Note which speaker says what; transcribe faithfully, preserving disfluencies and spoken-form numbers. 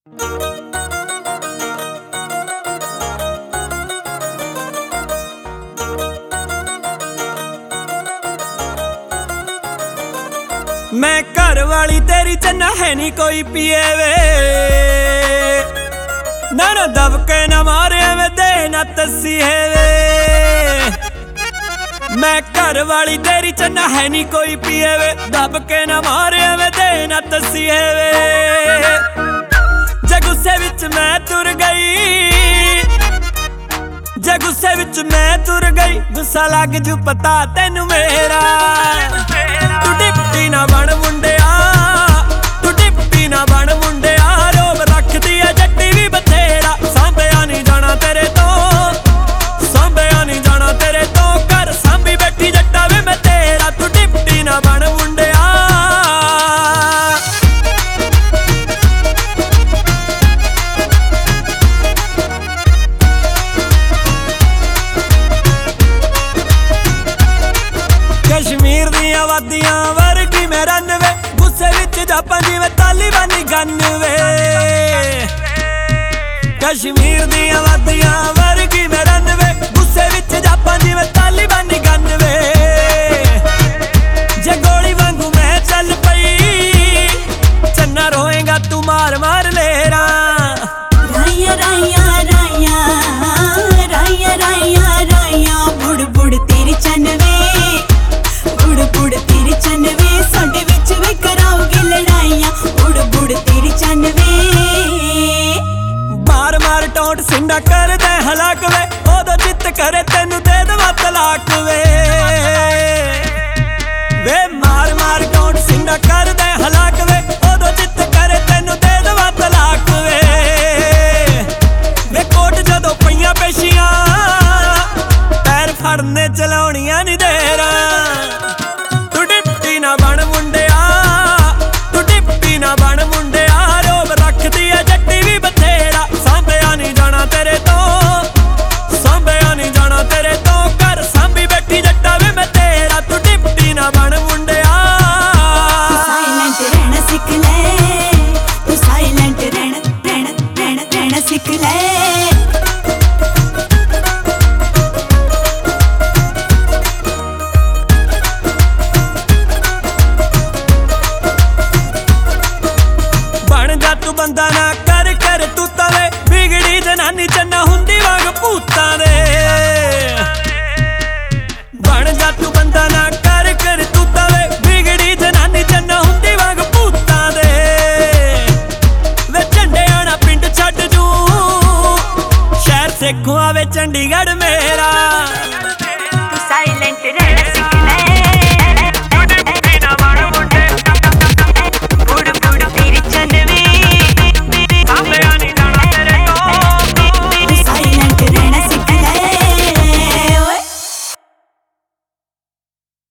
Speaker 1: मैं घर वाली तेरी चन्ना है नी कोई पिए वे ना ना दबके ना मारे वे दे ना तसी है वे। मैं घर वाली तेरी चन्ना है नी कोई पिए वे दबके ना मारे वे दे ना तसी है वे। जे गुस्से विच मैं तुर गई जे गुस्से विच मैं तुर गई गुस्सा लग जू पता तेनू मेरा। तू डिप्टी ना बन मुंडिया तू डिप्टी ना बन मुंडिया रोब रखदी है जट्टी भी बथेरा। सांभिया नहीं जाना तेरे तो सांभिया नहीं जाना तेरे तो घर सांभी बैठी जट्टा वे मैं तेरा। तू डिप्टी ना बन मुंडिया कश्मीर दियां वादियां वर्गी मैं रन वे गुस्से विच जापां जिवें तालिबानी गन वे। कश्मीर दियां वादियां वर्गी मैं रन वे गुस्से विच जापां जिवें तालिबानी गन वे। जे गोली वांगू मैं चल पई चन्ना रोएगा तू मार मार लेरा।
Speaker 2: राया राया राया राया राया राया बुड़ बुड़ तेरी चनवे बुड़ बुड़ तेरी चनवे साडे विच वे कराओगे लड़ाइयां बुड़ बुड़ तेरी चनवे।
Speaker 1: मार मार टोट सिंडा कर दे हलाक वे ओदो चित करे तेनू दे देवा तलाक वे। वे मार मार टोट सिंडा कर दे हलाक वे ओदो चित करे तेनू दे देवा तलाक वे। वे कोट जदों पईयां पेशियां पैर फड़ने चलाउणियां नी देरा। तू डिप्टी ना बन मुंडिया तू डिप्टी ना बन मुंडिया रोब रखदी है जट्टी भी बथेरा। सांभिया नहीं जाना तेरे तो सांभिया नहीं जाना तेरे तो घर सांभी बैठी जट्टा वे मैं तेरा। तू डिप्टी ना बन मुंडिया
Speaker 2: साइलेंट रहना सीख ले तू साइलेंट रहना रहना रहना रहना सीख ले। बन जा तू बंदा ना कर कर तू तवे बिगड़ी जनानी चन्ना हुंदी वांग भूतां दे। बन जा तू बंदा ना कर कर तू तवे बिगड़ी जनानी चन्ना हुंदी वांग भूतां दे। वे झंडे आना पिंड छड्ड जू शहर सेखों आवे चंडीगढ़ मेरा। तू साइलेंट रहना